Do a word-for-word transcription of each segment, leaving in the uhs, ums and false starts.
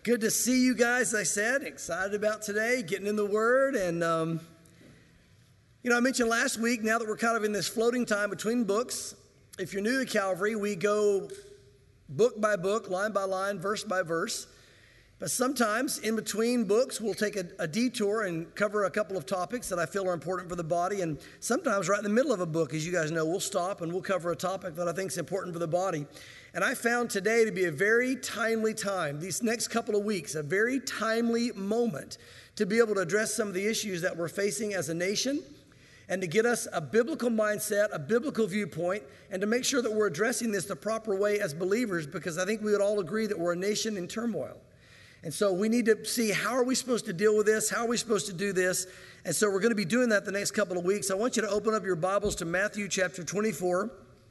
Good to see you guys, as I said. Excited about today, getting in the Word. And, um, you know, I mentioned last week, now that we're kind of in this floating time between books, if you're new to Calvary, we go book by book, line by line, verse by verse. But sometimes in between books, we'll take a, a detour and cover a couple of topics that I feel are important for the body. And sometimes right in the middle of a book, as you guys know, we'll stop and we'll cover a topic that I think is important for the body. And I found today to be a very timely time, these next couple of weeks, a very timely moment to be able to address some of the issues that we're facing as a nation and to get us a biblical mindset, a biblical viewpoint, and to make sure that we're addressing this the proper way as believers, because I think we would all agree that we're a nation in turmoil. And so we need to see, how are we supposed to deal with this? How are we supposed to do this? And so we're going to be doing that the next couple of weeks. I want you to open up your Bibles to Matthew chapter twenty-four.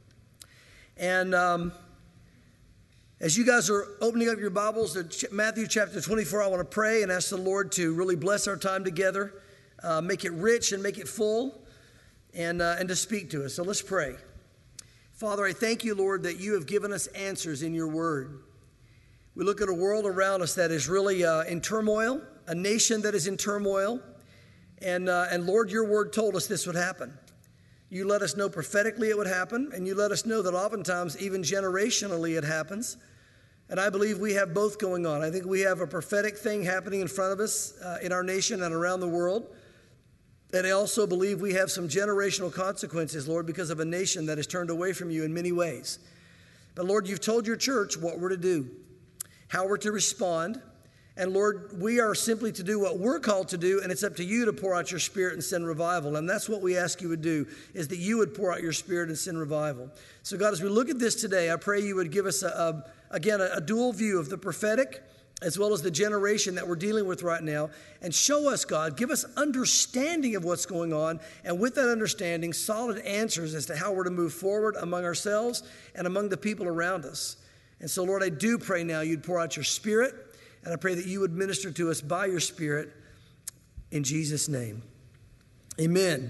And um, as you guys are opening up your Bibles to Matthew chapter twenty-four, I want to pray and ask the Lord to really bless our time together, uh, make it rich and make it full, and, uh, and to speak to us. So let's pray. Father, I thank you, Lord, that you have given us answers in your word. We look at a world around us that is really uh, in turmoil, a nation that is in turmoil. And, uh, and Lord, your word told us this would happen. You let us know prophetically it would happen, and you let us know that oftentimes, even generationally, it happens. And I believe we have both going on. I think we have a prophetic thing happening in front of us uh, in our nation and around the world. And I also believe we have some generational consequences, Lord, because of a nation that has turned away from you in many ways. But Lord, you've told your church what we're to do, how we're to respond. And Lord, we are simply to do what we're called to do, and it's up to you to pour out your Spirit and send revival. And that's what we ask you would do, is that you would pour out your Spirit and send revival. So God, as we look at this today, I pray you would give us, a, a, again, a, a dual view of the prophetic as well as the generation that we're dealing with right now. And show us, God, give us understanding of what's going on, and with that understanding, solid answers as to how we're to move forward among ourselves and among the people around us. And so, Lord, I do pray now you'd pour out your Spirit, and I pray that you would minister to us by your Spirit in Jesus' name. Amen.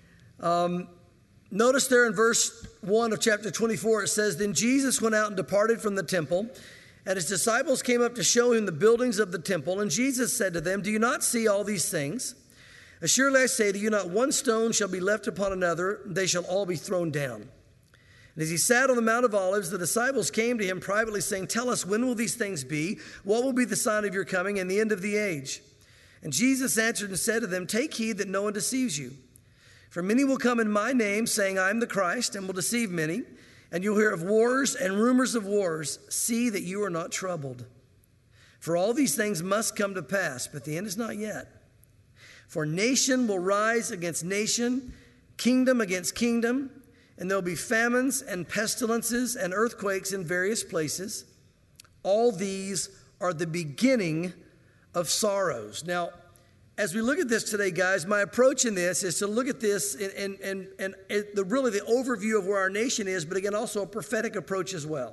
Um, notice there in verse one of chapter twenty-four, it says, "Then Jesus went out and departed from the temple, and his disciples came up to show him the buildings of the temple. And Jesus said to them, 'Do you not see all these things? Surely I say to you, not one stone shall be left upon another. They shall all be thrown down.' And as he sat on the Mount of Olives, the disciples came to him privately, saying, 'Tell us, when will these things be? What will be the sign of your coming and the end of the age?' And Jesus answered and said to them, 'Take heed that no one deceives you. For many will come in my name, saying, I am the Christ, and will deceive many. And you'll hear of wars and rumors of wars. See that you are not troubled. For all these things must come to pass, but the end is not yet. For nation will rise against nation, kingdom against kingdom, and there'll be famines and pestilences and earthquakes in various places. All these are the beginning of sorrows.'" Now, as we look at this today, guys, my approach in this is to look at this and, and, and, and the, really the overview of where our nation is, but again, also a prophetic approach as well.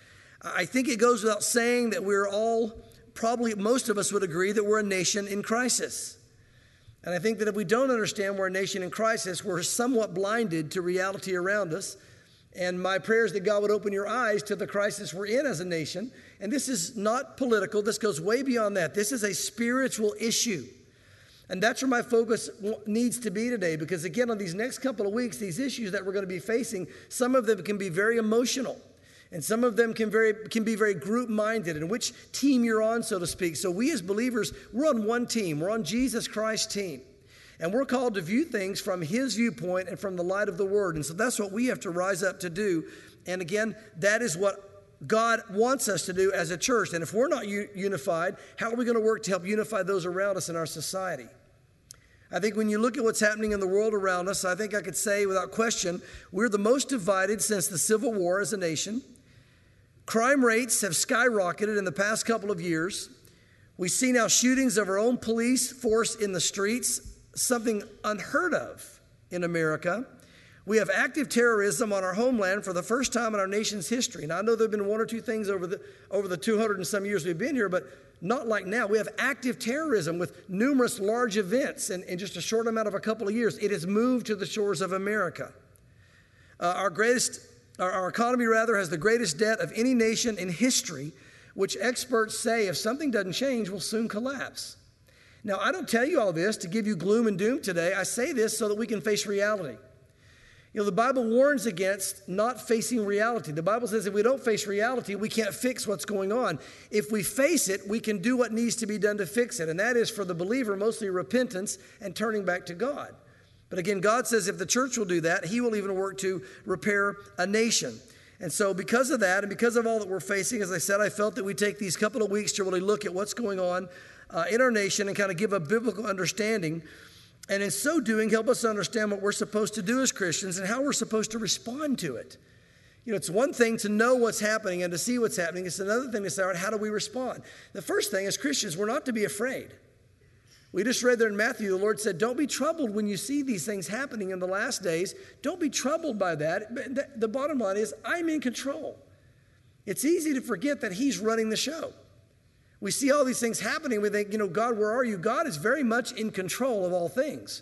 I think it goes without saying that we're all, probably most of us would agree that we're a nation in crisis. And I think that if we don't understand we're a nation in crisis, we're somewhat blinded to reality around us. And my prayer is that God would open your eyes to the crisis we're in as a nation. And this is not political. This goes way beyond that. This is a spiritual issue. And that's where my focus needs to be today. Because again, on these next couple of weeks, these issues that we're going to be facing, some of them can be very emotional. And some of them can very can be very group-minded, and which team you're on, so to speak. So we as believers, we're on one team. We're on Jesus Christ's team. And we're called to view things from his viewpoint and from the light of the word. And so that's what we have to rise up to do. And again, that is what God wants us to do as a church. And if we're not u- unified, how are we going to work to help unify those around us in our society? I think when you look at what's happening in the world around us, I think I could say without question, we're the most divided since the Civil War as a nation. Crime rates have skyrocketed in the past couple of years. We see now shootings of our own police force in the streets, something unheard of in America. We have active terrorism on our homeland for the first time in our nation's history. Now, I know there have been one or two things over the over the two hundred and some years we've been here, but not like now. We have active terrorism with numerous large events in, in just a short amount of a couple of years. It has moved to the shores of America. Uh, our greatest Our, our economy, rather, has the greatest debt of any nation in history, which experts say if something doesn't change will soon collapse. Now, I don't tell you all this to give you gloom and doom today. I say this so that we can face reality. You know, the Bible warns against not facing reality. The Bible says if we don't face reality, we can't fix what's going on. If we face it, we can do what needs to be done to fix it. And that is for the believer, mostly repentance and turning back to God. But again, God says if the church will do that, he will even work to repair a nation. And so because of that and because of all that we're facing, as I said, I felt that we take these couple of weeks to really look at what's going on uh, in our nation and kind of give a biblical understanding. And in so doing, help us understand what we're supposed to do as Christians and how we're supposed to respond to it. You know, it's one thing to know what's happening and to see what's happening. It's another thing to say, all right, how do we respond? The first thing as Christians, we're not to be afraid. We just read there in Matthew, the Lord said, don't be troubled when you see these things happening in the last days. Don't be troubled by that. The bottom line is, I'm in control. It's easy to forget that he's running the show. We see all these things happening. We think, you know, God, where are you? God is very much in control of all things.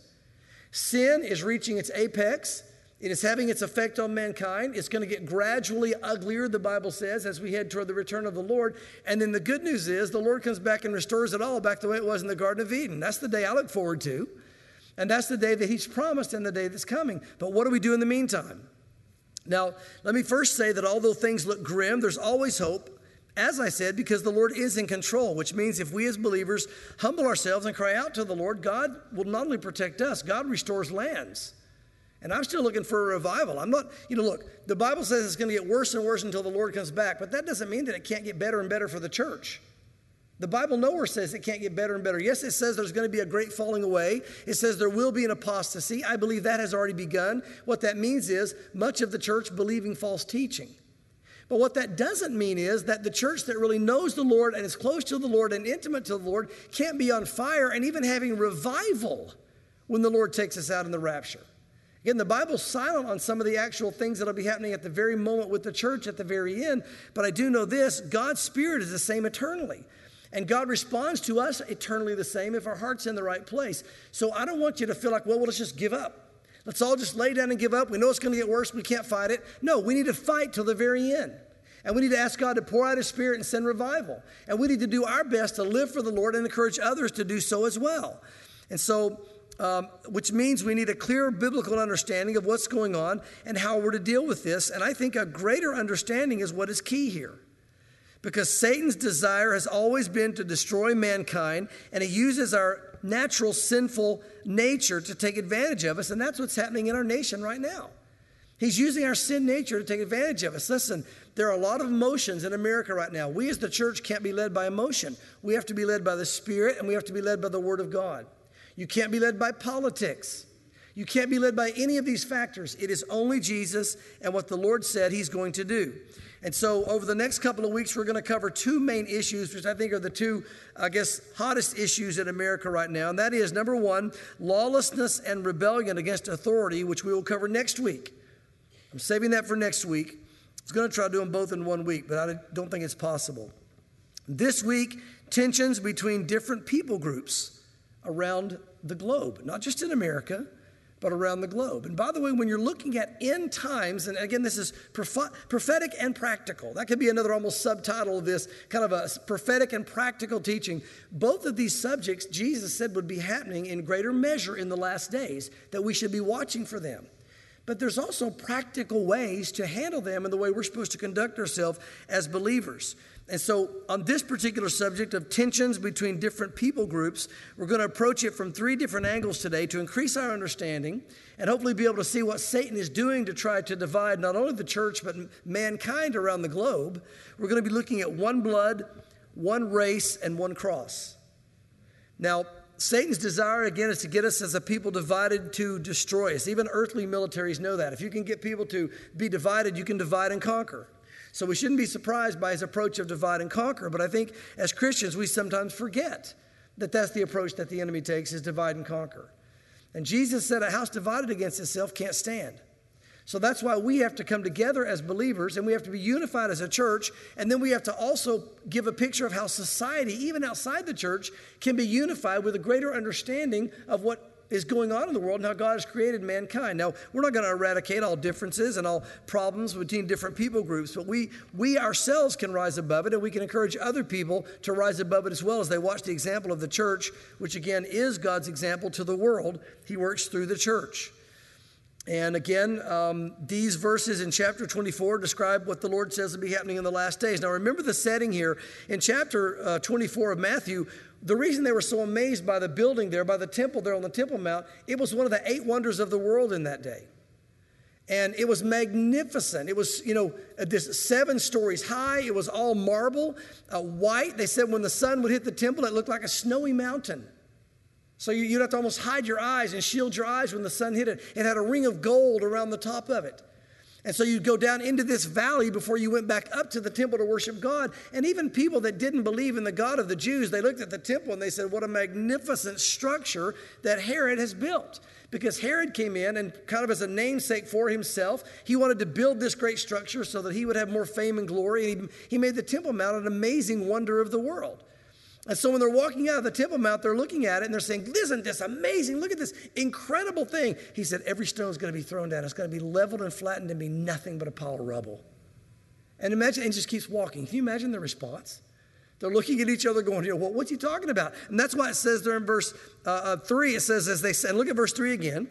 Sin is reaching its apex. It is having its effect on mankind. It's going to get gradually uglier, the Bible says, as we head toward the return of the Lord. And then the good news is the Lord comes back and restores it all back the way it was in the Garden of Eden. That's the day I look forward to. And that's the day that he's promised and the day that's coming. But what do we do in the meantime? Now, let me first say that although things look grim, there's always hope. As I said, because the Lord is in control, which means if we as believers humble ourselves and cry out to the Lord, God will not only protect us, God restores lands. And I'm still looking for a revival. I'm not, you know, look, the Bible says it's going to get worse and worse until the Lord comes back, but that doesn't mean that it can't get better and better for the church. The Bible nowhere says it can't get better and better. Yes, it says there's going to be a great falling away. It says there will be an apostasy. I believe that has already begun. What that means is much of the church believing false teaching. But what that doesn't mean is that the church that really knows the Lord and is close to the Lord and intimate to the Lord can't be on fire and even having revival when the Lord takes us out in the rapture. Again, the Bible's silent on some of the actual things that will be happening at the very moment with the church at the very end. But I do know this, God's Spirit is the same eternally. And God responds to us eternally the same if our heart's in the right place. So I don't want you to feel like, well, well let's just give up. Let's all just lay down and give up. We know it's going to get worse. We can't fight it. No, we need to fight till the very end. And we need to ask God to pour out his Spirit and send revival. And we need to do our best to live for the Lord and encourage others to do so as well. And so, um, which means we need a clear biblical understanding of what's going on and how we're to deal with this. And I think a greater understanding is what is key here. Because Satan's desire has always been to destroy mankind, and he uses our natural sinful nature to take advantage of us, and that's what's happening in our nation right now. He's using our sin nature to take advantage of us. Listen, there are a lot of emotions in America right now. We as the church can't be led by emotion. We have to be led by the Spirit, and we have to be led by the Word of God. You can't be led by politics. You can't be led by any of these factors. It is only Jesus and what the Lord said he's going to do. And so over the next couple of weeks, we're going to cover two main issues, which I think are the two, I guess, hottest issues in America right now. And that is, number one, lawlessness and rebellion against authority, which we will cover next week. I'm saving that for next week. I was going to try to do them both in one week, but I don't think it's possible. This week, tensions between different people groups around the globe, not just in America, but around the globe. And by the way, when you're looking at end times, and again, this is prophetic and practical. That could be another almost subtitle of this, kind of a prophetic and practical teaching. Both of these subjects, Jesus said, would be happening in greater measure in the last days, that we should be watching for them. But there's also practical ways to handle them and the way we're supposed to conduct ourselves as believers. And so on this particular subject of tensions between different people groups, we're going to approach it from three different angles today to increase our understanding and hopefully be able to see what Satan is doing to try to divide not only the church but mankind around the globe. We're going to be looking at one blood, one race, and one cross. Now, Satan's desire, again, is to get us as a people divided to destroy us. Even earthly militaries know that. If you can get people to be divided, you can divide and conquer. So we shouldn't be surprised by his approach of divide and conquer. But I think as Christians, we sometimes forget that that's the approach that the enemy takes, is divide and conquer. And Jesus said a house divided against itself can't stand. So that's why we have to come together as believers, and we have to be unified as a church. And then we have to also give a picture of how society, even outside the church, can be unified with a greater understanding of what is going on in the world and how God has created mankind. Now, we're not going to eradicate all differences and all problems between different people groups, but we, we ourselves can rise above it, and we can encourage other people to rise above it as well as they watch the example of the church, which again is God's example to the world. He works through the church. And again, um, these verses in chapter twenty-four describe what the Lord says will be happening in the last days. Now, remember the setting here. In chapter uh, twenty-four of Matthew, the reason they were so amazed by the building there, by the temple there on the Temple Mount, it was one of the eight wonders of the world in that day. And it was magnificent. It was, you know, this seven stories high. It was all marble, uh, white. They said when the sun would hit the temple, it looked like a snowy mountain. So you'd have to almost hide your eyes and shield your eyes when the sun hit it. It had a ring of gold around the top of it. And so you'd go down into this valley before you went back up to the temple to worship God. And even people that didn't believe in the God of the Jews, they looked at the temple and they said, what a magnificent structure that Herod has built. Because Herod came in and kind of as a namesake for himself, he wanted to build this great structure so that he would have more fame and glory. And he, he made the Temple Mount an amazing wonder of the world. And so when they're walking out of the Temple Mount, they're looking at it and they're saying, isn't this amazing? Look at this incredible thing. He said, every stone is going to be thrown down. It's going to be leveled and flattened and be nothing but a pile of rubble. And imagine, and just keeps walking. Can you imagine the response? They're looking at each other going, you know, well, what's he talking about? And that's why it says there in verse uh, three, it says, as they said, look at verse three again.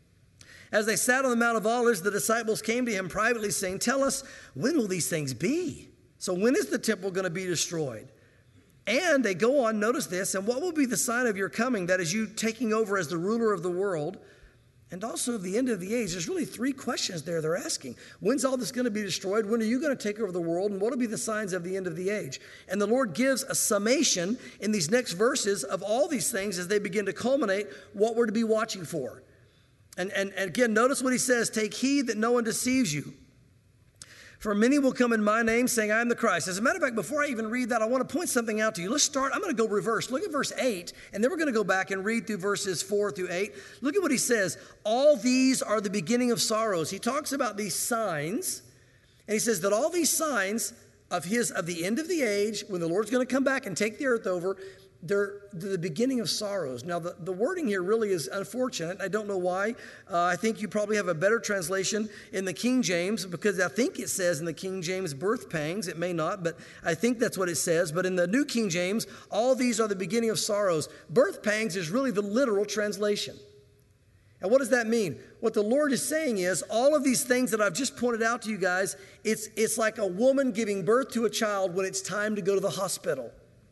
As they sat on the Mount of Olives, the disciples came to him privately saying, tell us, when will these things be? So when is the temple going to be destroyed? And they go on, notice this, and what will be the sign of your coming, that is you taking over as the ruler of the world, and also the end of the age? There's really three questions there they're asking. When's all this going to be destroyed? When are you going to take over the world? And what will be the signs of the end of the age? And the Lord gives a summation in these next verses of all these things as they begin to culminate what we're to be watching for. And, and, and again, notice what he says, take heed that no one deceives you. For many will come in my name saying, I am the Christ. As a matter of fact, before I even read that, I want to point something out to you. Let's start. I'm going to go reverse. Look at verse eight, and then we're going to go back and read through verses four through eight. Look at what he says. All these are the beginning of sorrows. He talks about these signs, and he says that all these signs of his, of the end of the age, when the Lord's going to come back and take the earth over, they're the beginning of sorrows. Now, the, the wording here really is unfortunate. I don't know why. Uh, I think you probably have a better translation in the King James, because I think it says in the King James birth pangs. It may not, but I think that's what it says. But in the New King James, all these are the beginning of sorrows. Birth pangs is really the literal translation. And what does that mean? What the Lord is saying is all of these things that I've just pointed out to you guys, it's, it's like a woman giving birth to a child when it's time to go to the hospital.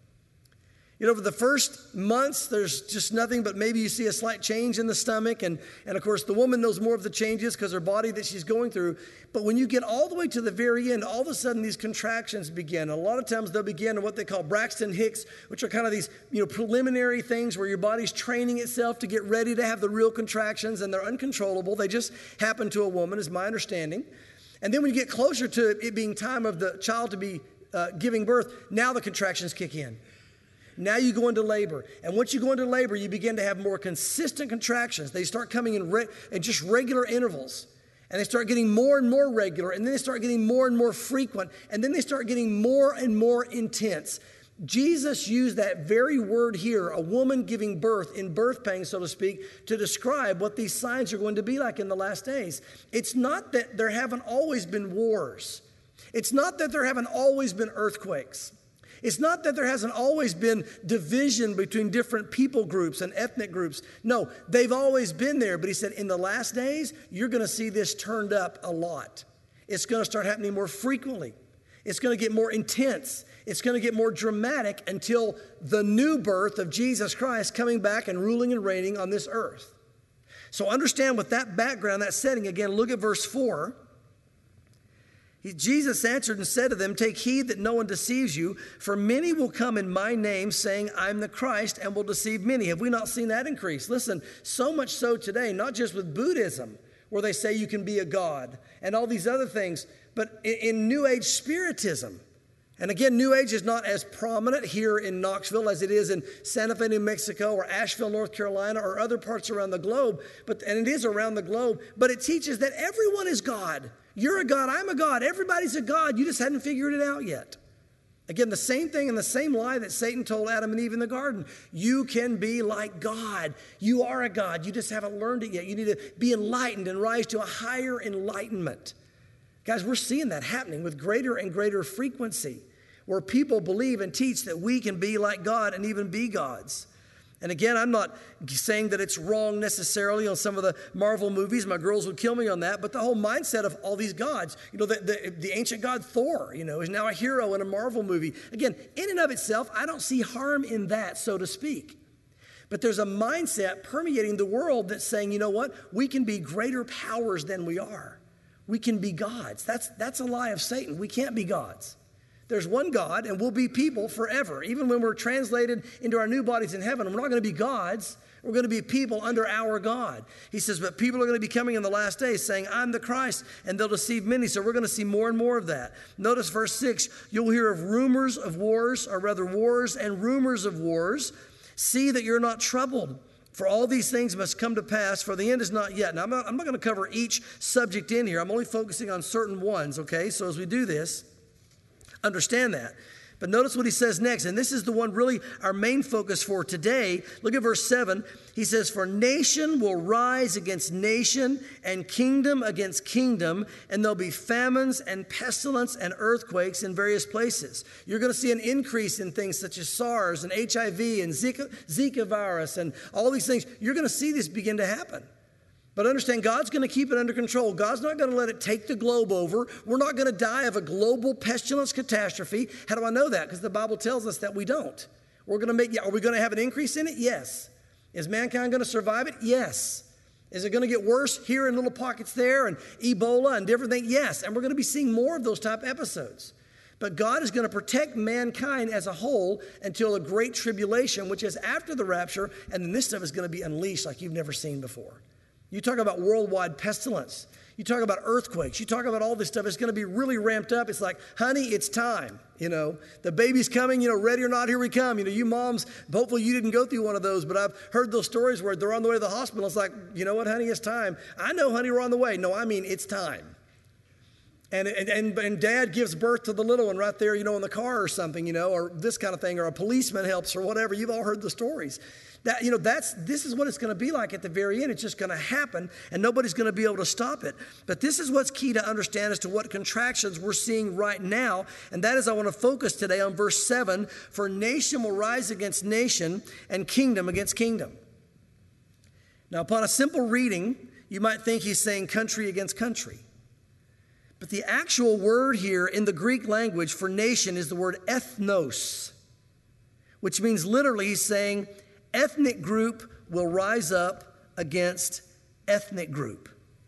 You know, for the first months, there's just nothing, but maybe you see a slight change in the stomach. And, and of course, the woman knows more of the changes because her body that she's going through. But when you get all the way to the very end, all of a sudden these contractions begin. And a lot of times they'll begin in what they call Braxton Hicks, which are kind of these, you know, preliminary things where your body's training itself to get ready to have the real contractions, and they're uncontrollable. They just happen to a woman, is my understanding. And then when you get closer to it being time of the child to be uh, giving birth, now the contractions kick in. Now you go into labor. And once you go into labor, you begin to have more consistent contractions. They start coming in, re- in just regular intervals. And they start getting more and more regular. And then they start getting more and more frequent. And then they start getting more and more intense. Jesus used that very word here, a woman giving birth, in birth pangs, so to speak, to describe what these signs are going to be like in the last days. It's not that there haven't always been wars. It's not that there haven't always been earthquakes. It's not that there hasn't always been division between different people groups and ethnic groups. No, they've always been there. But he said, in the last days, you're going to see this turned up a lot. It's going to start happening more frequently. It's going to get more intense. It's going to get more dramatic until the new birth of Jesus Christ coming back and ruling and reigning on this earth. So understand with that background, that setting, again, look at verse four. He, Jesus answered and said to them, take heed that no one deceives you, for many will come in my name saying, I'm the Christ, and will deceive many. Have we not seen that increase? Listen, so much so today, not just with Buddhism, where they say you can be a god, and all these other things, but in, in New Age Spiritism. And again, New Age is not as prominent here in Knoxville as it is in Santa Fe, New Mexico, or Asheville, North Carolina, or other parts around the globe. But and it is around the globe. But it teaches that everyone is God. You're a God. I'm a God. Everybody's a God. You just hadn't figured it out yet. Again, the same thing and the same lie that Satan told Adam and Eve in the garden. You can be like God. You are a God. You just haven't learned it yet. You need to be enlightened and rise to a higher enlightenment. Guys, we're seeing that happening with greater and greater frequency, where people believe and teach that we can be like God and even be gods. And again, I'm not saying that it's wrong necessarily on some of the Marvel movies. My girls would kill me on that. But the whole mindset of all these gods, you know, the, the, the ancient god Thor, you know, is now a hero in a Marvel movie. Again, in and of itself, I don't see harm in that, so to speak. But there's a mindset permeating the world that's saying, you know what? We can be greater powers than we are. We can be gods. That's, that's a lie of Satan. We can't be gods. There's one God, and we'll be people forever. Even when we're translated into our new bodies in heaven, we're not going to be gods. We're going to be people under our God. He says, but people are going to be coming in the last days saying, I'm the Christ, and they'll deceive many. So we're going to see more and more of that. Notice verse six, you'll hear of rumors of wars, or rather wars and rumors of wars. See that you're not troubled. For all these things must come to pass, for the end is not yet. Now, I'm not, I'm not going to cover each subject in here. I'm only focusing on certain ones, okay? So as we do this, understand that. But notice what he says next, and this is the one really our main focus for today. Look at verse seven. He says, for nation will rise against nation and kingdom against kingdom, and there'll be famines and pestilence and earthquakes in various places. You're going to see an increase in things such as SARS and H I V and Zika, Zika virus and all these things. You're going to see this begin to happen. But understand, God's going to keep it under control. God's not going to let it take the globe over. We're not going to die of a global pestilence catastrophe. How do I know that? Because the Bible tells us that we don't. We're going to make, are we going to have an increase in it? Yes. Is mankind going to survive it? Yes. Is it going to get worse here in little pockets there and Ebola and different things? Yes. And we're going to be seeing more of those type episodes. But God is going to protect mankind as a whole until the great tribulation, which is after the rapture, and then this stuff is going to be unleashed like you've never seen before. You talk about worldwide pestilence. You talk about earthquakes. You talk about all this stuff. It's going to be really ramped up. It's like, honey, it's time. You know, the baby's coming, you know, ready or not, here we come. You know, you moms, hopefully you didn't go through one of those, but I've heard those stories where they're on the way to the hospital. It's like, you know what, honey, it's time. I know, honey, we're on the way. No, I mean, it's time. And, and, and, and dad gives birth to the little one right there, you know, in the car or something, you know, or this kind of thing, or a policeman helps or whatever. You've all heard the stories. That, you know, that's, this is what it's going to be like at the very end. It's just going to happen, and nobody's going to be able to stop it. But this is what's key to understand as to what contractions we're seeing right now, and that is I want to focus today on verse seven, for nation will rise against nation and kingdom against kingdom. Now, upon a simple reading, you might think he's saying country against country. But the actual word here in the Greek language for nation is the word ethnos, which means literally he's saying ethnic group will rise up against ethnic group.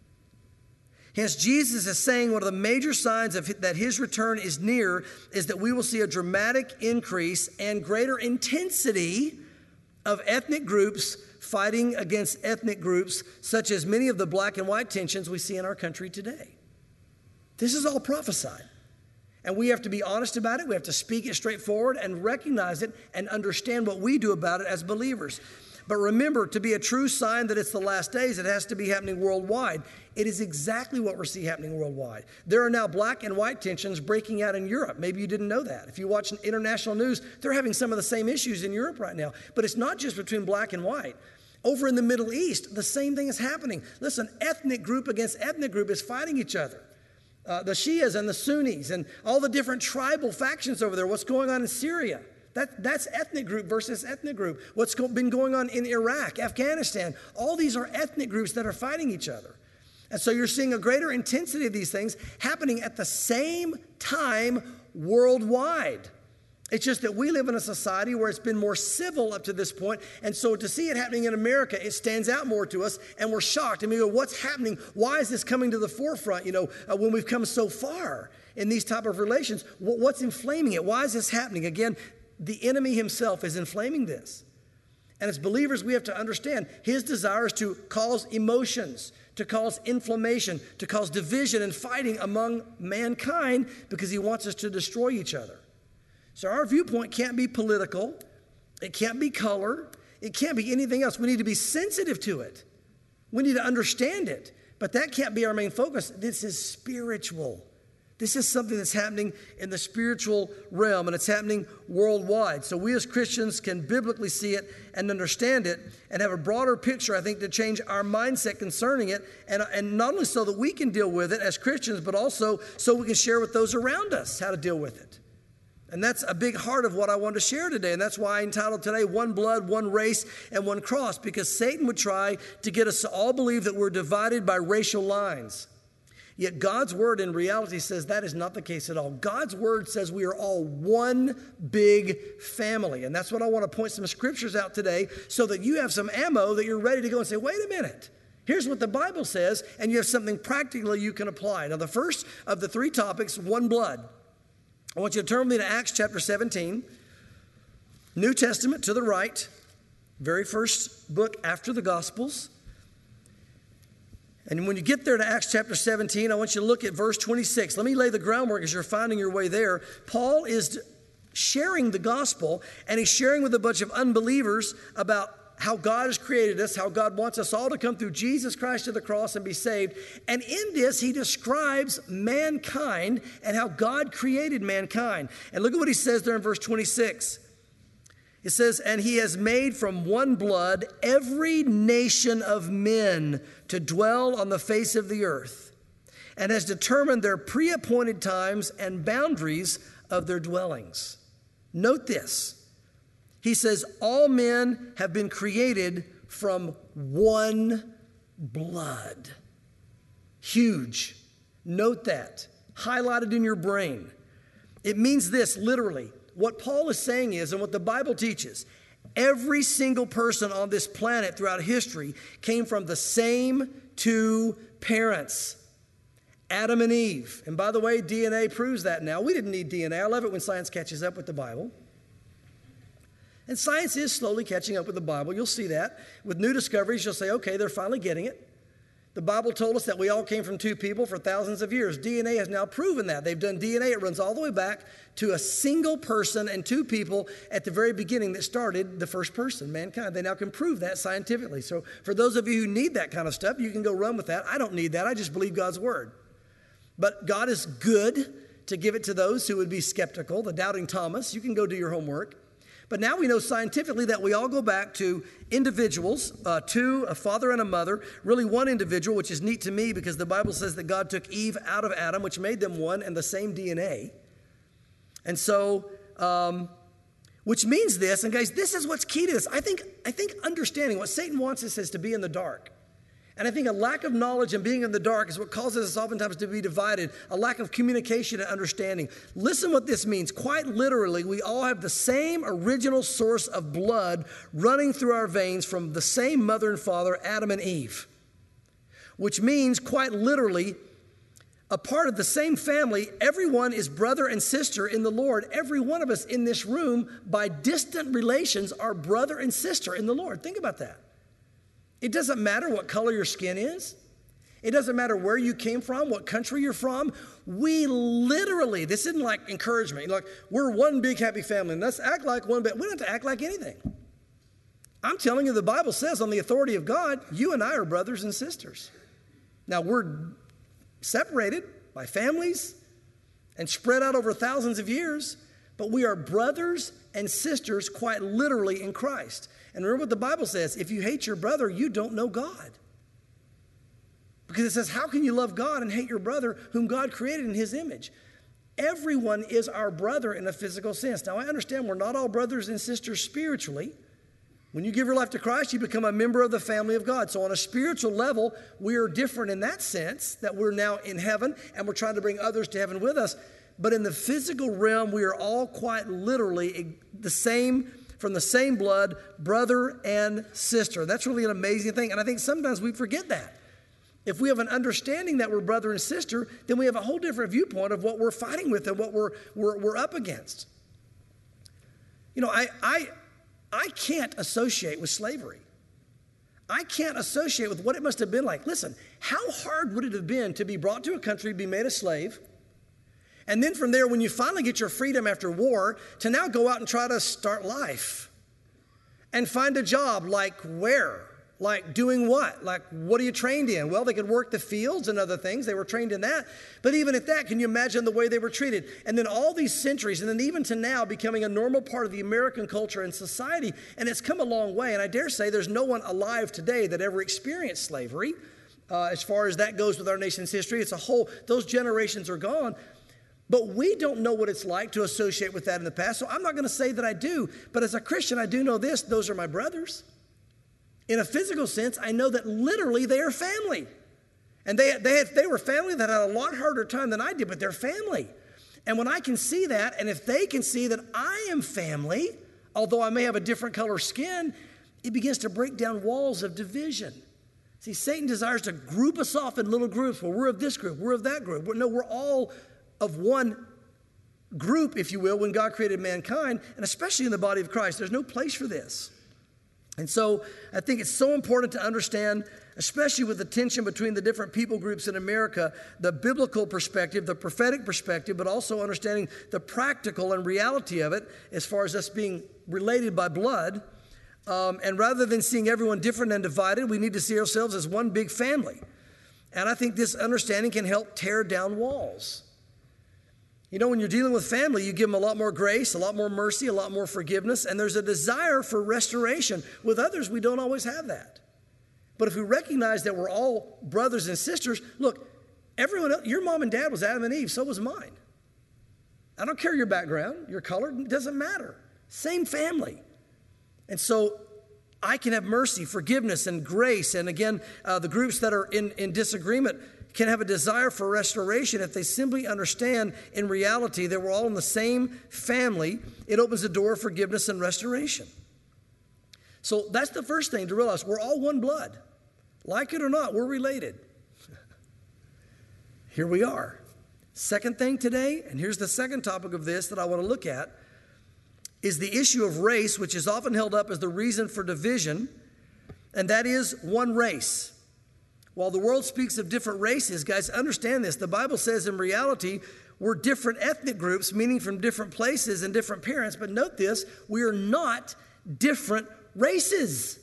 Hence, Jesus is saying one of the major signs of that his return is near is that we will see a dramatic increase and greater intensity of ethnic groups fighting against ethnic groups, such as many of the black and white tensions we see in our country today. This is all prophesied. And we have to be honest about it. We have to speak it straightforward and recognize it and understand what we do about it as believers. But remember, to be a true sign that it's the last days, it has to be happening worldwide. It is exactly what we're seeing happening worldwide. There are now black and white tensions breaking out in Europe. Maybe you didn't know that. If you watch international news, they're having some of the same issues in Europe right now. But it's not just between black and white. Over in the Middle East, the same thing is happening. Listen, ethnic group against ethnic group is fighting each other. Uh, the Shias and the Sunnis and all the different tribal factions over there. What's going on in Syria? That, that's ethnic group versus ethnic group. What's go, been going on in Iraq, Afghanistan. All these are ethnic groups that are fighting each other. And so you're seeing a greater intensity of these things happening at the same time worldwide. It's just that we live in a society where it's been more civil up to this point. And so to see it happening in America, it stands out more to us. And we're shocked. And we go, what's happening? Why is this coming to the forefront, you know, uh, when we've come so far in these type of relations? W- what's inflaming it? Why is this happening? Again, the enemy himself is inflaming this. And as believers, we have to understand his desire is to cause emotions, to cause inflammation, to cause division and fighting among mankind because he wants us to destroy each other. So our viewpoint can't be political. It can't be color. It can't be anything else. We need to be sensitive to it. We need to understand it. But that can't be our main focus. This is spiritual. This is something that's happening in the spiritual realm, and it's happening worldwide. So we as Christians can biblically see it and understand it and have a broader picture, I think, to change our mindset concerning it. And, and not only so that we can deal with it as Christians, but also so we can share with those around us how to deal with it. And that's a big heart of what I want to share today. And that's why I entitled today, One Blood, One Race, and One Cross. Because Satan would try to get us to all believe that we're divided by racial lines. Yet God's word in reality says that is not the case at all. God's word says we are all one big family. And that's what I want to point some scriptures out today so that you have some ammo that you're ready to go and say, wait a minute. Here's what the Bible says, and you have something practically you can apply. Now, the first of the three topics, one blood. I want you to turn with me to Acts chapter seventeen, New Testament to the right, very first book after the Gospels. And when you get there to Acts chapter seventeen, I want you to look at verse twenty-six. Let me lay the groundwork as you're finding your way there. Paul is sharing the gospel, and he's sharing with a bunch of unbelievers about how God has created us, how God wants us all to come through Jesus Christ to the cross and be saved. And in this, he describes mankind and how God created mankind. And look at what he says there in verse twenty-six. It says, and he has made from one blood every nation of men to dwell on the face of the earth, and has determined their pre-appointed times and boundaries of their dwellings. Note this. He says, all men have been created from one blood. Huge. Note that. Highlighted in your brain. It means this literally. What Paul is saying is, and what the Bible teaches, every single person on this planet throughout history came from the same two parents, Adam and Eve. And by the way, D N A proves that now. We didn't need D N A. I love it when science catches up with the Bible. And science is slowly catching up with the Bible. You'll see that. With new discoveries, you'll say, okay, they're finally getting it. The Bible told us that we all came from two people for thousands of years. D N A has now proven that. They've done D N A. It runs all the way back to a single person and two people at the very beginning that started the first person, mankind. They now can prove that scientifically. So for those of you who need that kind of stuff, you can go run with that. I don't need that. I just believe God's word. But God is good to give it to those who would be skeptical, the doubting Thomas. You can go do your homework. But now we know scientifically that we all go back to individuals, uh, two, a father and a mother, really one individual, which is neat to me because the Bible says that God took Eve out of Adam, which made them one and the same D N A. And so, um, which means this, and guys, this is what's key to this. I think, I think understanding what Satan wants us is to be in the dark. And I think a lack of knowledge and being in the dark is what causes us oftentimes to be divided, a lack of communication and understanding. Listen what this means. Quite literally, we all have the same original source of blood running through our veins from the same mother and father, Adam and Eve, which means quite literally, a part of the same family, everyone is brother and sister in the Lord. Every one of us in this room, by distant relations, are brother and sister in the Lord. Think about that. It doesn't matter what color your skin is. It doesn't matter where you came from, what country you're from. We literally, this isn't like encouragement. Like, we're one big happy family, and let's act like one big. We don't have to act like anything. I'm telling you, the Bible says on the authority of God, you and I are brothers and sisters. Now, we're separated by families and spread out over thousands of years, but we are brothers and sisters quite literally in Christ. And remember what the Bible says, if you hate your brother, you don't know God. Because it says, how can you love God and hate your brother whom God created in his image? Everyone is our brother in a physical sense. Now, I understand we're not all brothers and sisters spiritually. When you give your life to Christ, you become a member of the family of God. So on a spiritual level, we are different in that sense, that we're now in heaven and we're trying to bring others to heaven with us. But in the physical realm, we are all quite literally the same, from the same blood, brother and sister. That's really an amazing thing. And I think sometimes we forget that. If we have an understanding that we're brother and sister, then we have a whole different viewpoint of what we're fighting with and what we're, we're, we're up against. You know, I, I, I can't associate with slavery. I can't associate with what it must have been like. Listen, how hard would it have been to be brought to a country, be made a slave, and then from there, when you finally get your freedom after war, to now go out and try to start life and find a job like where? Like doing what? Like, what are you trained in? Well, they could work the fields and other things. They were trained in that. But even at that, can you imagine the way they were treated? And then all these centuries, and then even to now, becoming a normal part of the American culture and society. And it's come a long way. And I dare say there's no one alive today that ever experienced slavery. Uh, as far as that goes with our nation's history, it's a whole, those generations are gone. But we don't know what it's like to associate with that in the past. So I'm not going to say that I do. But as a Christian, I do know this. Those are my brothers. In a physical sense, I know that literally they are family. And they, they, had, they were family that had a lot harder time than I did, but they're family. And when I can see that, and if they can see that I am family, although I may have a different color skin, it begins to break down walls of division. See, Satan desires to group us off in little groups. Well, we're of this group, we're of that group. We're, no, we're all of one group, if you will, when God created mankind, and especially in the body of Christ. There's no place for this. And so I think it's so important to understand, especially with the tension between the different people groups in America, the biblical perspective, the prophetic perspective, but also understanding the practical and reality of it as far as us being related by blood. Um, and rather than seeing everyone different and divided, we need to see ourselves as one big family. And I think this understanding can help tear down walls. You know, when you're dealing with family, you give them a lot more grace, a lot more mercy, a lot more forgiveness, and there's a desire for restoration. With others, we don't always have that. But if we recognize that we're all brothers and sisters, look, everyone else, your mom and dad was Adam and Eve, so was mine. I don't care your background, your color, it doesn't matter. Same family. And so I can have mercy, forgiveness, and grace. And again, uh, the groups that are in, in disagreement can have a desire for restoration if they simply understand in reality that we're all in the same family. It opens the door of forgiveness and restoration. So that's the first thing to realize. We're all one blood. Like it or not, we're related. Here we are. Second thing today, and here's the second topic of this that I want to look at, is the issue of race, which is often held up as the reason for division, and that is one race. While the world speaks of different races, guys, understand this. The Bible says in reality, we're different ethnic groups, meaning from different places and different parents. But note this, we are not different races.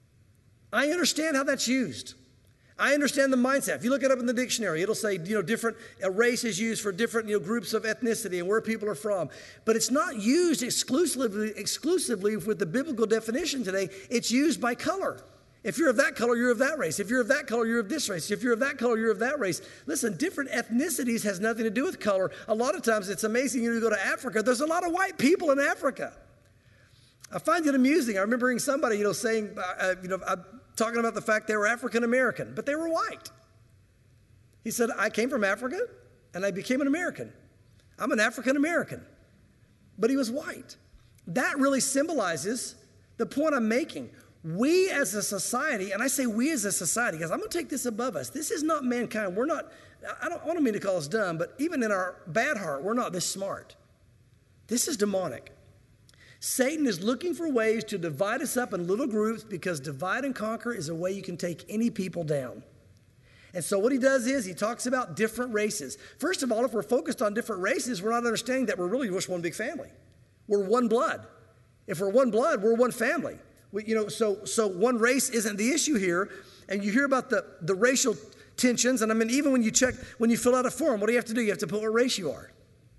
I understand how that's used. I understand the mindset. If you look it up in the dictionary, it'll say, you know, different, a race is used for different, you know, groups of ethnicity and where people are from. But it's not used exclusively, exclusively with the biblical definition today. It's used by color. If you're of that color, you're of that race. If you're of that color, you're of this race. If you're of that color, you're of that race. Listen, different ethnicities has nothing to do with color. A lot of times it's amazing, you know, you go to Africa, there's a lot of white people in Africa. I find it amusing. I remember hearing somebody, you know, saying, uh, you know, uh, talking about the fact they were African American, but they were white. He said, I came from Africa and I became an American. I'm an African American. But he was white. That really symbolizes the point I'm making. We as a society, and I say we as a society, because I'm going to take this above us. This is not mankind. We're not, I don't, I don't mean to call us dumb, but even in our bad heart, we're not this smart. This is demonic. Satan is looking for ways to divide us up in little groups because divide and conquer is a way you can take any people down. And so what he does is he talks about different races. First of all, if we're focused on different races, we're not understanding that we're really just one big family. We're one blood. If we're one blood, we're one family. We, you know, so so one race isn't the issue here. And you hear about the, the racial tensions. And I mean, even when you check, when you fill out a form, what do you have to do? You have to put what race you are.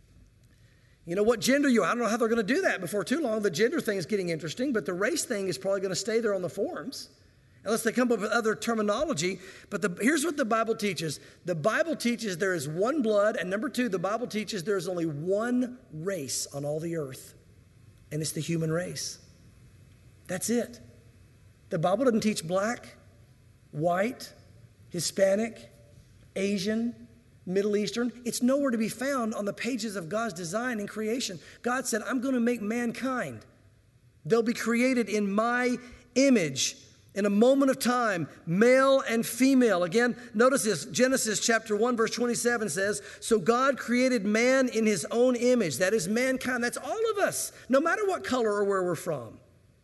You know, what gender you are. I don't know how they're going to do that before too long. The gender thing is getting interesting, but the race thing is probably going to stay there on the forms unless they come up with other terminology. But the, here's what the Bible teaches. The Bible teaches there is one blood, and number two, the Bible teaches there is only one race on all the earth, and it's the human race. That's it. The Bible doesn't teach black, white, Hispanic, Asian, Middle Eastern. It's nowhere to be found on the pages of God's design and creation. God said, I'm going to make mankind. They'll be created in my image in a moment of time, male and female. Again, notice this. Genesis chapter one, verse twenty-seven says, so God created man in his own image. That is mankind. That's all of us, no matter what color or where we're from.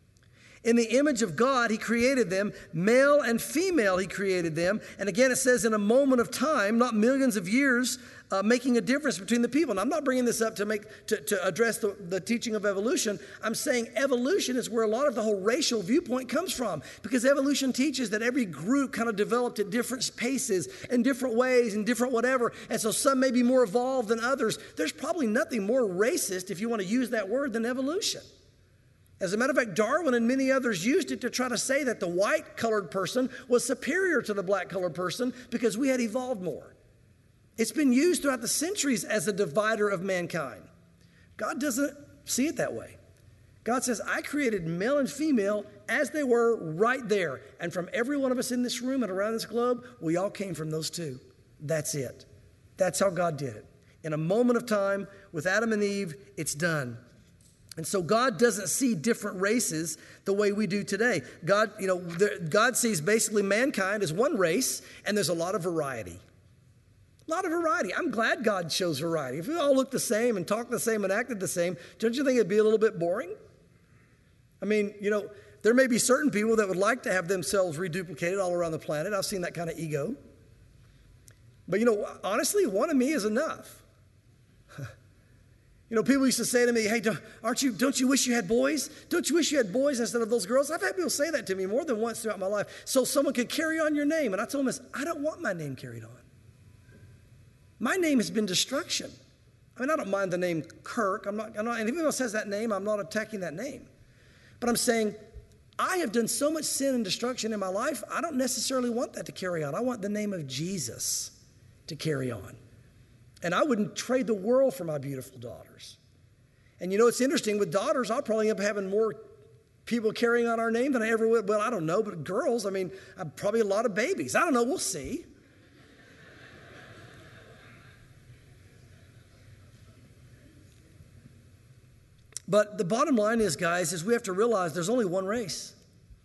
In the image of God, he created them. Male and female, he created them. And again, it says in a moment of time, not millions of years uh, making a difference between the people. And I'm not bringing this up to make to, to address the, the teaching of evolution. I'm saying evolution is where a lot of the whole racial viewpoint comes from, because evolution teaches that every group kind of developed at different paces and different ways and different whatever. And so some may be more evolved than others. There's probably nothing more racist, if you want to use that word, than evolution. As a matter of fact, Darwin and many others used it to try to say that the white colored person was superior to the black colored person because we had evolved more. It's been used throughout the centuries as a divider of mankind. God doesn't see it that way. God says, I created male and female as they were right there. And from every one of us in this room and around this globe, we all came from those two. That's it. That's how God did it. In a moment of time, with Adam and Eve, it's done. And so God doesn't see different races the way we do today. God, you know, the, God sees basically mankind as one race, and there's a lot of variety. A lot of variety. I'm glad God shows variety. If we all looked the same and talked the same and acted the same, don't you think it'd be a little bit boring? I mean, you know, there may be certain people that would like to have themselves reduplicated all around the planet. I've seen that kind of ego. But, you know, honestly, one of me is enough. You know, people used to say to me, hey, don't, aren't you, don't you wish you had boys? Don't you wish you had boys instead of those girls? I've had people say that to me more than once throughout my life, so someone could carry on your name. And I told them this, I don't want my name carried on. My name has been destruction. I mean, I don't mind the name Kirk. I'm not, I'm not, and if anyone else has that name, I'm not attacking that name. But I'm saying, I have done so much sin and destruction in my life, I don't necessarily want that to carry on. I want the name of Jesus to carry on. And I wouldn't trade the world for my beautiful daughters. And you know, it's interesting, with daughters, I'll probably end up having more people carrying on our name than I ever would. Well, I don't know, but girls, I mean, I'm probably a lot of babies. I don't know, we'll see. But the bottom line is, guys, is we have to realize there's only one race.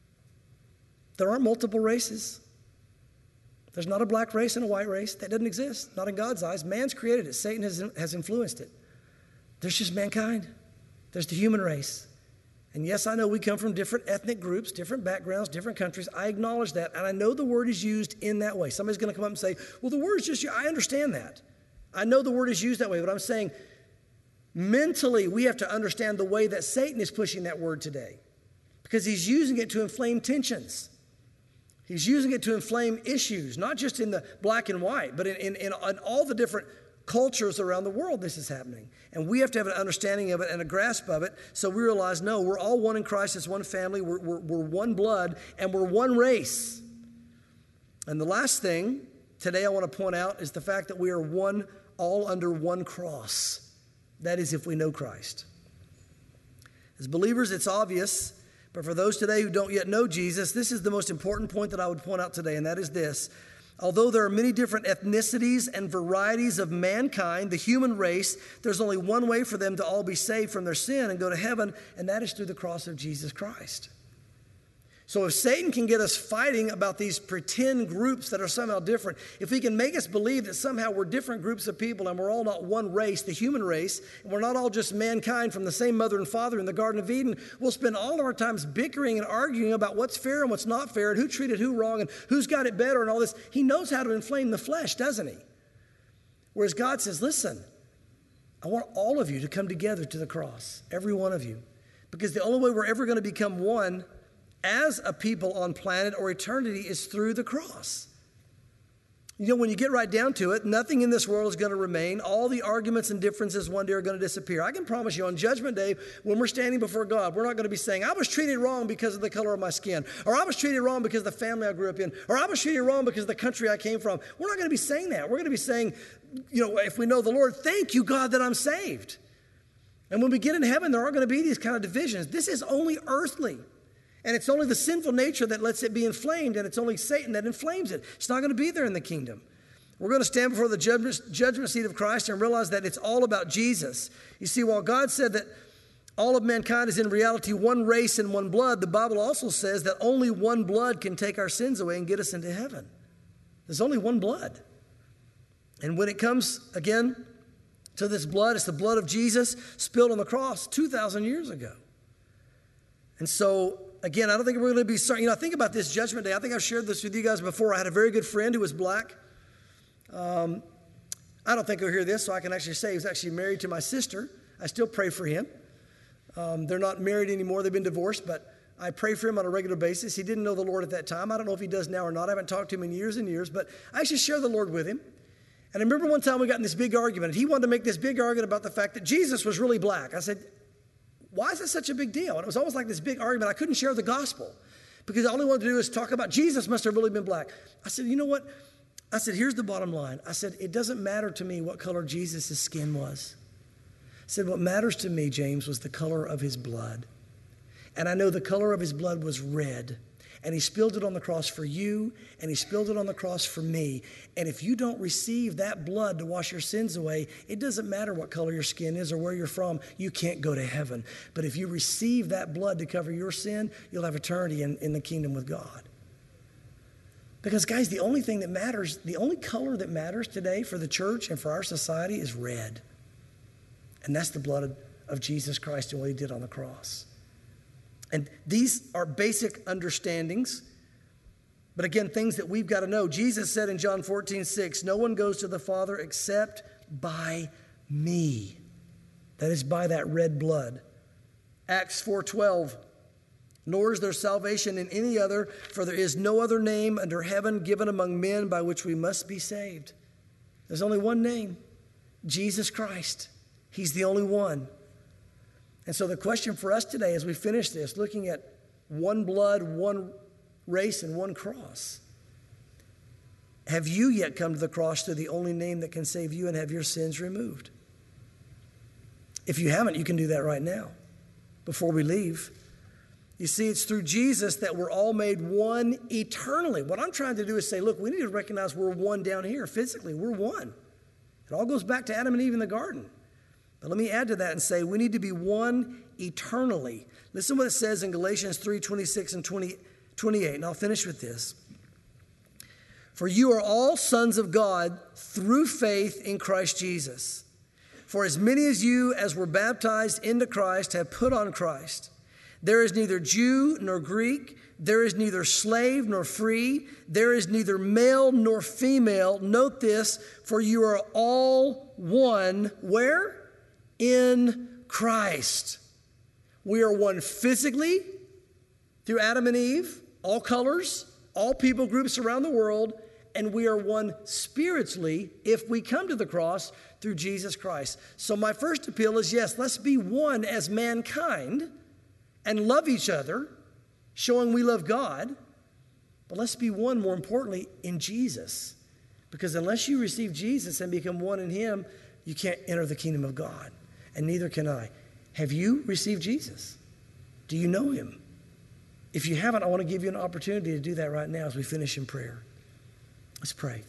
There aren't multiple races. There's not a black race and a white race. That doesn't exist, not in God's eyes. Man's created it. Satan has, has influenced it. There's just mankind. There's the human race. And yes, I know we come from different ethnic groups, different backgrounds, different countries. I acknowledge that, and I know the word is used in that way. Somebody's going to come up and say, well, the word is just, I understand that. I know the word is used that way, but I'm saying mentally we have to understand the way that Satan is pushing that word today, because he's using it to inflame tensions. He's using it to inflame issues, not just in the black and white, but in, in, in, in all the different cultures around the world this is happening. And we have to have an understanding of it and a grasp of it, so we realize, no, we're all one in Christ. It's one family. We're, we're, we're one blood, and we're one race. And the last thing today I want to point out is the fact that we are one, all under one cross. That is, if we know Christ. As believers, it's obvious. But for those today who don't yet know Jesus, this is the most important point that I would point out today, and that is this. Although there are many different ethnicities and varieties of mankind, the human race, there's only one way for them to all be saved from their sin and go to heaven, and that is through the cross of Jesus Christ. So if Satan can get us fighting about these pretend groups that are somehow different, if he can make us believe that somehow we're different groups of people and we're all not one race, the human race, and we're not all just mankind from the same mother and father in the Garden of Eden, we'll spend all of our times bickering and arguing about what's fair and what's not fair and who treated who wrong and who's got it better and all this. He knows how to inflame the flesh, doesn't he? Whereas God says, listen, I want all of you to come together to the cross, every one of you, because the only way we're ever going to become one as a people on planet or eternity is through the cross. You know, when you get right down to it, nothing in this world is going to remain. All the arguments and differences one day are going to disappear. I can promise you on Judgment Day, when we're standing before God, we're not going to be saying, I was treated wrong because of the color of my skin, or I was treated wrong because of the family I grew up in, or I was treated wrong because of the country I came from. We're not going to be saying that. We're going to be saying, you know, if we know the Lord, thank you, God, that I'm saved. And when we get in heaven, there aren't going to be these kind of divisions. This is only earthly. And it's only the sinful nature that lets it be inflamed, and it's only Satan that inflames it. It's not going to be there in the kingdom. We're going to stand before the judgment, judgment seat of Christ and realize that it's all about Jesus. You see, while God said that all of mankind is in reality one race and one blood, the Bible also says that only one blood can take our sins away and get us into heaven. There's only one blood. And when it comes, again, to this blood, it's the blood of Jesus spilled on the cross two thousand years ago. And so, again, I don't think we're going to be sorry. You know, think about this Judgment Day. I think I've shared this with you guys before. I had a very good friend who was black. Um, I don't think he'll hear this, so I can actually say he's actually married to my sister. I still pray for him. Um, they're not married anymore. They've been divorced, but I pray for him on a regular basis. He didn't know the Lord at that time. I don't know if he does now or not. I haven't talked to him in years and years, but I actually share the Lord with him. And I remember one time we got in this big argument. He wanted to make this big argument about the fact that Jesus was really black. I said, why is that such a big deal? And it was almost like this big argument. I couldn't share the gospel because all he wanted to do is talk about Jesus must have really been black. I said, you know what? I said, here's the bottom line. I said, it doesn't matter to me what color Jesus' skin was. I said, what matters to me, James, was the color of his blood. And I know the color of his blood was red. And he spilled it on the cross for you, and he spilled it on the cross for me. And if you don't receive that blood to wash your sins away, it doesn't matter what color your skin is or where you're from, you can't go to heaven. But if you receive that blood to cover your sin, you'll have eternity in, in the kingdom with God. Because, guys, the only thing that matters, the only color that matters today for the church and for our society is red. And that's the blood of, of Jesus Christ and what he did on the cross. And these are basic understandings, but again, things that we've got to know. Jesus said in John fourteen six, no one goes to the Father except by me. That is by that red blood. Acts four twelve, nor is there salvation in any other, for there is no other name under heaven given among men by which we must be saved. There's only one name, Jesus Christ. He's the only one. And so the question for us today as we finish this, looking at one blood, one race, and one cross, have you yet come to the cross through the only name that can save you and have your sins removed? If you haven't, you can do that right now before we leave. You see, it's through Jesus that we're all made one eternally. What I'm trying to do is say, look, we need to recognize we're one down here physically. We're one. It all goes back to Adam and Eve in the garden. But let me add to that and say we need to be one eternally. Listen to what it says in Galatians three twenty-six and twenty, twenty-eight, and I'll finish with this. For you are all sons of God through faith in Christ Jesus. For as many as you as were baptized into Christ have put on Christ. There is neither Jew nor Greek. There is neither slave nor free. There is neither male nor female. Note this, for you are all one. Where? In Christ. We are one physically through Adam and Eve, all colors, all people groups around the world, and we are one spiritually if we come to the cross through Jesus Christ. So my first appeal is, yes, let's be one as mankind and love each other, showing we love God, but let's be one, more importantly, in Jesus. Because unless you receive Jesus and become one in him, you can't enter the kingdom of God. And neither can I. Have you received Jesus? Do you know him? If you haven't, I want to give you an opportunity to do that right now as we finish in prayer. Let's pray.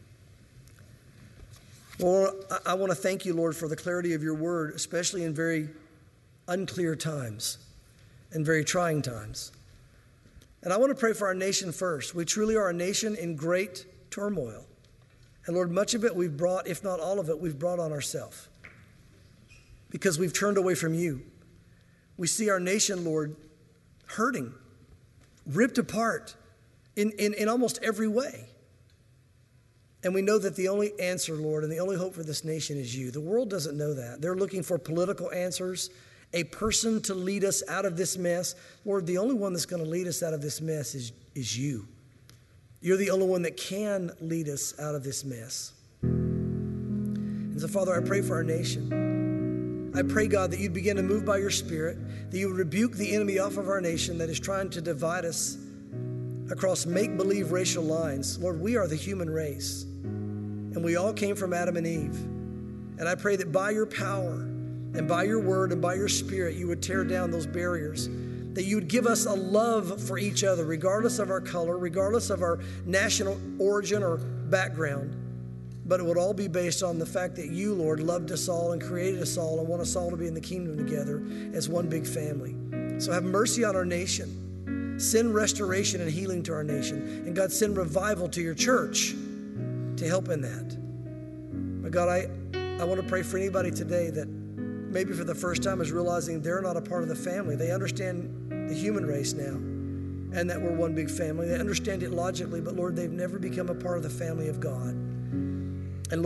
Lord, I want to thank you, Lord, for the clarity of your word, especially in very unclear times and very trying times. And I want to pray for our nation first. We truly are a nation in great turmoil. And Lord, much of it we've brought, if not all of it, we've brought on ourselves. Because we've turned away from you. We see our nation, Lord, hurting, ripped apart in, in, in almost every way. And we know that the only answer, Lord, and the only hope for this nation is you. The world doesn't know that. They're looking for political answers, a person to lead us out of this mess. Lord, the only one that's going to lead us out of this mess is, is you. You're the only one that can lead us out of this mess. And so, Father, I pray for our nation. I pray, God, that you'd begin to move by your Spirit, that you would rebuke the enemy off of our nation that is trying to divide us across make-believe racial lines. Lord, we are the human race, and we all came from Adam and Eve. And I pray that by your power and by your word and by your Spirit, you would tear down those barriers, that you would give us a love for each other, regardless of our color, regardless of our national origin or background. But it would all be based on the fact that you, Lord, loved us all and created us all and want us all to be in the kingdom together as one big family. So have mercy on our nation. Send restoration and healing to our nation. And God, send revival to your church to help in that. But God, I, I want to pray for anybody today that maybe for the first time is realizing they're not a part of the family. They understand the human race now and that we're one big family. They understand it logically, but Lord, they've never become a part of the family of God. And Lord,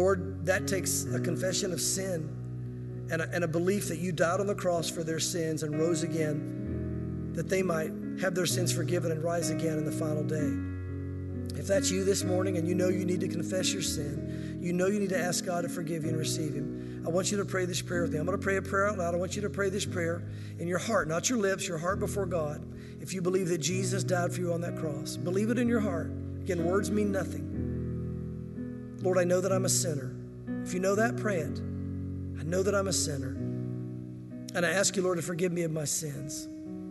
that takes a confession of sin and a, and a belief that you died on the cross for their sins and rose again, that they might have their sins forgiven and rise again in the final day. If that's you this morning and you know you need to confess your sin, you know you need to ask God to forgive you and receive him, I want you to pray this prayer with me. I'm going to pray a prayer out loud. I want you to pray this prayer in your heart, not your lips, your heart before God. If you believe that Jesus died for you on that cross, believe it in your heart. Again, words mean nothing. Lord, I know that I'm a sinner. If you know that, pray it. I know that I'm a sinner. And I ask you, Lord, to forgive me of my sins.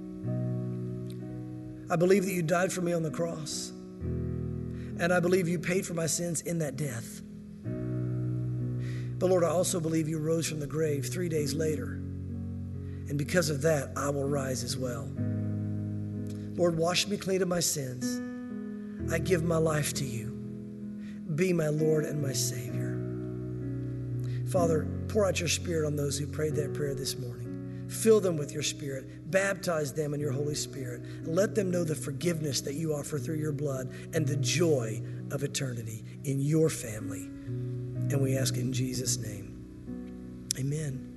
I believe that you died for me on the cross. And I believe you paid for my sins in that death. But Lord, I also believe you rose from the grave three days later. And because of that, I will rise as well. Lord, wash me clean of my sins. I give my life to you. Be my Lord and my Savior. Father, pour out your Spirit on those who prayed that prayer this morning. Fill them with your Spirit. Baptize them in your Holy Spirit. Let them know the forgiveness that you offer through your blood and the joy of eternity in your family. And we ask in Jesus' name, amen.